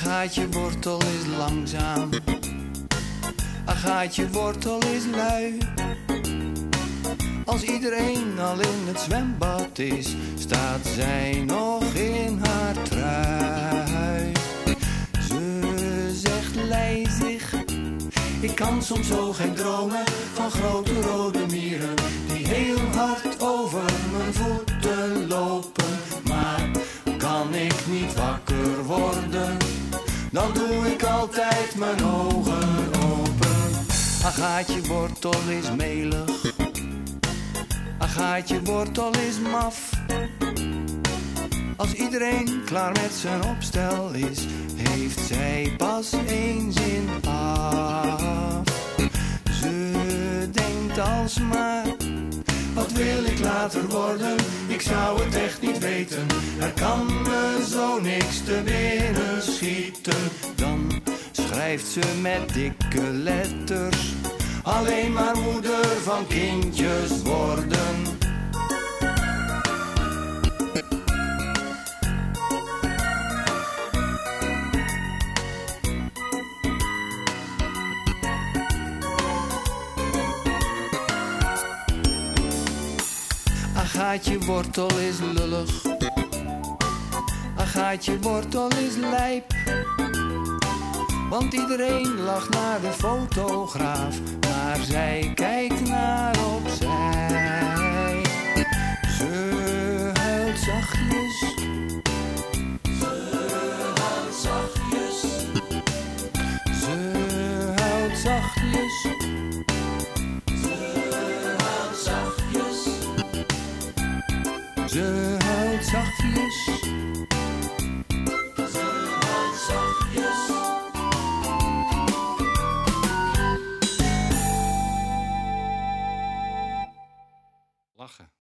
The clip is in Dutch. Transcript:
Agaatje wortel is langzaam, Agaatje wortel is lui. Als iedereen al in het zwembad is, staat zij nog in haar trui. Ze zegt lijzig, ik kan soms zo geen dromen van grote rode mieren die heel hard over mijn voeten lopen. Maar kan ik niet wakker worden, dan doe ik altijd mijn ogen open. Agaatje wortel is melig, Agaatje wortel is maf. Als iedereen klaar met zijn opstel is, heeft zij pas één zin af. Ze denkt alsmaar, wat wil ik later worden? Ik zou het echt niet weten, er kan me zo niks te binnen schieten. Dan schrijft ze met dikke letters, alleen maar moeder van kindjes worden. Agaatje wortel is lullig, Agaatje wortel is lijp. Want iedereen lacht naar de fotograaf, maar zij kijkt naar opzij. Ze huilt zachtjes, ze huilt zachtjes, ze huilt zachtjes, ze huilt zachtjes, ze huilt zachtjes. Lachen.